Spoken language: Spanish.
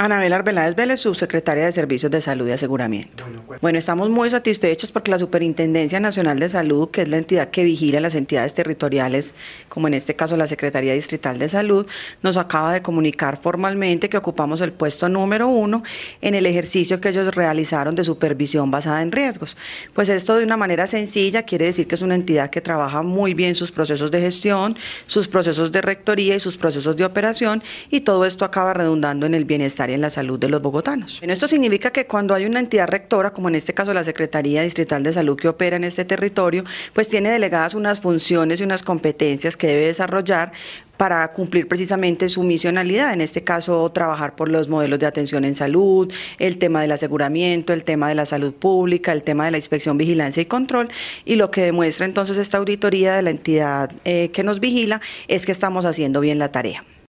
Anabel Arbeláez Vélez, subsecretaria de Servicios de Salud y Aseguramiento. Bueno, estamos muy satisfechos porque la Superintendencia Nacional de Salud, que es la entidad que vigila las entidades territoriales, como en este caso la Secretaría Distrital de Salud, nos acaba de comunicar formalmente que ocupamos el puesto número 1 en el ejercicio que ellos realizaron de supervisión basada en riesgos. Pues esto de una manera sencilla quiere decir que es una entidad que trabaja muy bien sus procesos de gestión, sus procesos de rectoría y sus procesos de operación, y todo esto acaba redundando en el bienestar y en la salud de los bogotanos. Bueno, esto significa que cuando hay una entidad rectora, como en este caso la Secretaría Distrital de Salud que opera en este territorio, pues tiene delegadas unas funciones y unas competencias que debe desarrollar para cumplir precisamente su misionalidad, en este caso trabajar por los modelos de atención en salud, el tema del aseguramiento, el tema de la salud pública, el tema de la inspección, vigilancia y control, y lo que demuestra entonces esta auditoría de la entidad que nos vigila es que estamos haciendo bien la tarea.